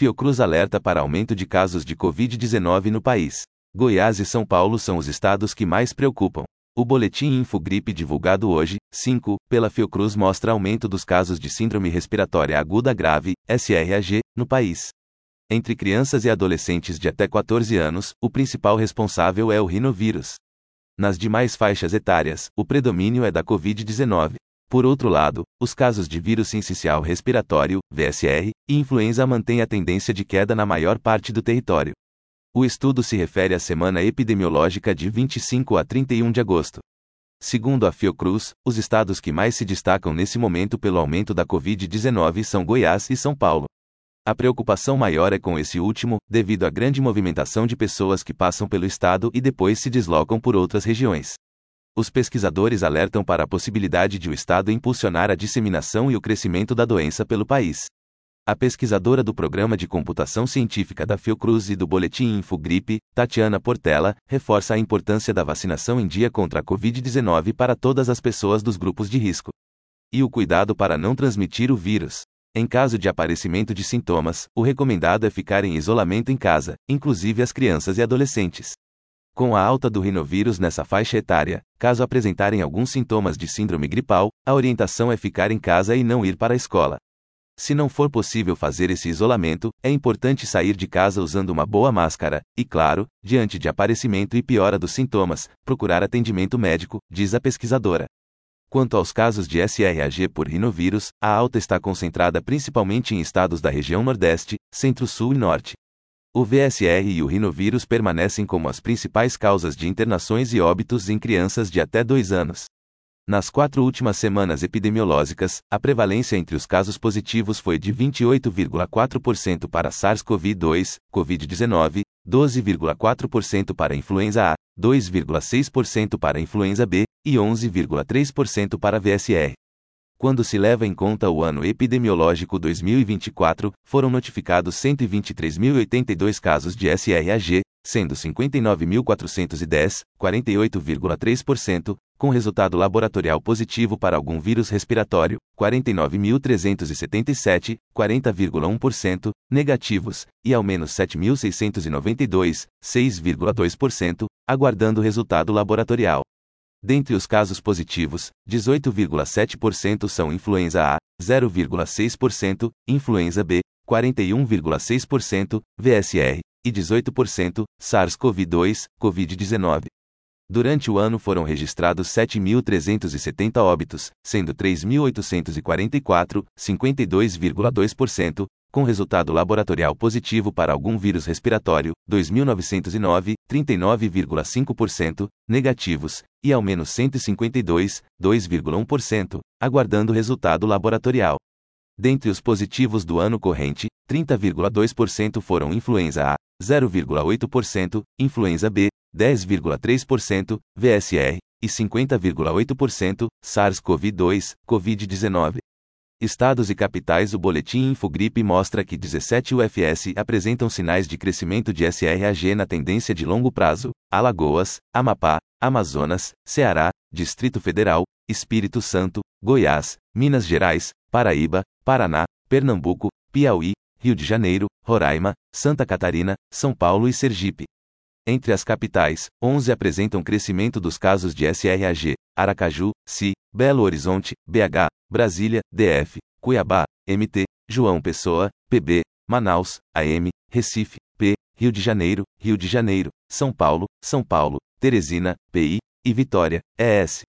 Fiocruz alerta para aumento de casos de Covid-19 no país. Goiás e São Paulo são os estados que mais preocupam. O boletim Infogripe divulgado hoje, 5, pela Fiocruz mostra aumento dos casos de Síndrome Respiratória Aguda Grave, SRAG, no país. Entre crianças e adolescentes de até 14 anos, o principal responsável é o rinovírus. Nas demais faixas etárias, o predomínio é da Covid-19. Por outro lado, os casos de vírus sincicial respiratório, VSR, e influenza mantêm a tendência de queda na maior parte do território. O estudo se refere à semana epidemiológica de 25 a 31 de agosto. Segundo a Fiocruz, os estados que mais se destacam nesse momento pelo aumento da Covid-19 são Goiás e São Paulo. A preocupação maior é com esse último, devido à grande movimentação de pessoas que passam pelo estado e depois se deslocam por outras regiões. Os pesquisadores alertam para a possibilidade de o estado impulsionar a disseminação e o crescimento da doença pelo país. A pesquisadora do Programa de Computação Científica da Fiocruz e do Boletim Infogripe, Tatiana Portela, reforça a importância da vacinação em dia contra a Covid-19 para todas as pessoas dos grupos de risco. E o cuidado para não transmitir o vírus. Em caso de aparecimento de sintomas, o recomendado é ficar em isolamento em casa, inclusive as crianças e adolescentes. Com a alta do rinovírus nessa faixa etária, caso apresentarem alguns sintomas de síndrome gripal, a orientação é ficar em casa e não ir para a escola. Se não for possível fazer esse isolamento, é importante sair de casa usando uma boa máscara, e claro, diante de aparecimento e piora dos sintomas, procurar atendimento médico, diz a pesquisadora. Quanto aos casos de SRAG por rinovírus, a alta está concentrada principalmente em estados da região Nordeste, Centro-Sul e Norte. O VSR e o rinovírus permanecem como as principais causas de internações e óbitos em crianças de até 2 anos. Nas 4 últimas semanas epidemiológicas, a prevalência entre os casos positivos foi de 28,4% para SARS-CoV-2, Covid-19, 12,4% para influenza A, 2,6% para influenza B e 11,3% para VSR. Quando se leva em conta o ano epidemiológico 2024, foram notificados 123.082 casos de SRAG, sendo 59.410, 48,3%, com resultado laboratorial positivo para algum vírus respiratório, 49.377, 40,1%, negativos, e ao menos 7.692, 6,2%, aguardando o resultado laboratorial. Dentre os casos positivos, 18,7% são influenza A, 0,6%, influenza B, 41,6%, VSR, e 18%, SARS-CoV-2, Covid-19. Durante o ano foram registrados 7.370 óbitos, sendo 3.844, 52,2%, com resultado laboratorial positivo para algum vírus respiratório, 2.909, 39,5%, negativos, e ao menos 152, 2,1%, aguardando o resultado laboratorial. Dentre os positivos do ano corrente, 30,2% foram influenza A, 0,8%, influenza B, 10,3%, VSR, e 50,8%, SARS-CoV-2, Covid-19. Estados e capitais. O boletim Infogripe mostra que 17 UFS apresentam sinais de crescimento de SRAG na tendência de longo prazo: Alagoas, Amapá, Amazonas, Ceará, Distrito Federal, Espírito Santo, Goiás, Minas Gerais, Paraíba, Paraná, Pernambuco, Piauí, Rio de Janeiro, Roraima, Santa Catarina, São Paulo e Sergipe. Entre as capitais, 11 apresentam crescimento dos casos de SRAG: Aracaju, CI, Belo Horizonte, BH, Brasília, DF, Cuiabá, MT, João Pessoa, PB, Manaus, AM, Recife, P, Rio de Janeiro, São Paulo, Teresina, PI, e Vitória, ES.